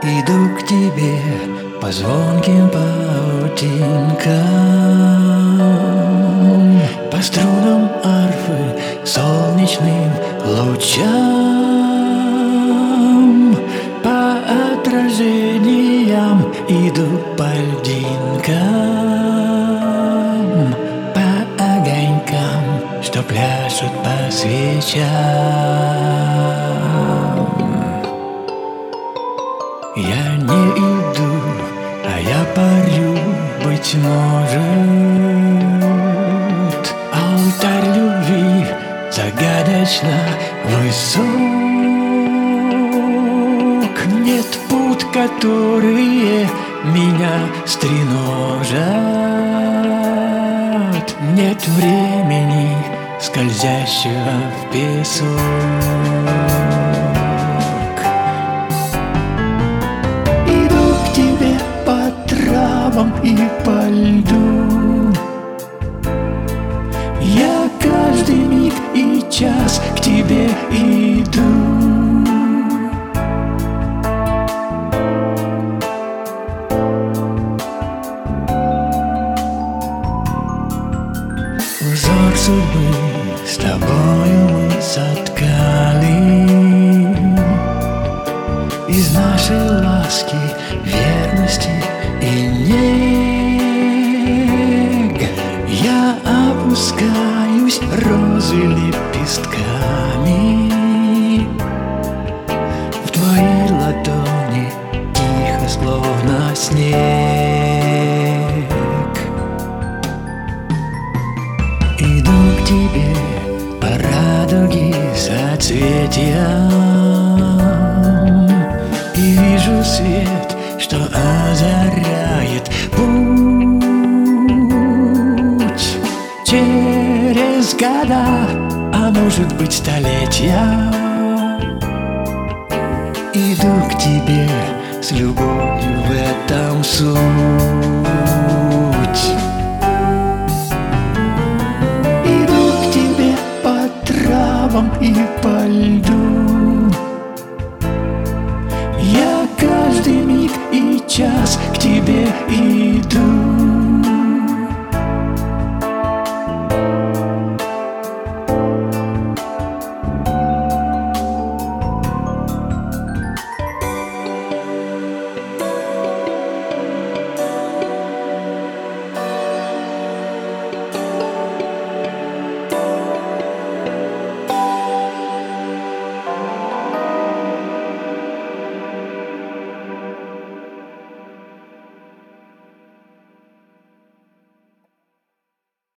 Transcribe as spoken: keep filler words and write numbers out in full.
Иду к тебе по звонким паутинкам, по струнам арфы солнечным лучам, по отражениям иду по льдинкам, по огонькам, что пляшут по свечам. Я не иду, а я парю, быть может. Алтарь любви загадочно высок. Нет пут, которые меня стреножат. Нет времени, скользящего в песок. И по льду я каждый миг и час к тебе иду. Узор судьбы с тобою мы соткали, из нашей ласки, верности и нег я опускаюсь розы лепестками в твои ладони, тихо, словно снег. Иду к тебе по радуге соцветиям и вижу свет, что озаряет путь через года, а может быть столетия. Иду к тебе с любовью, в этом суть. Иду к тебе по травам и по льду. Я каждый миг и час к тебе иду.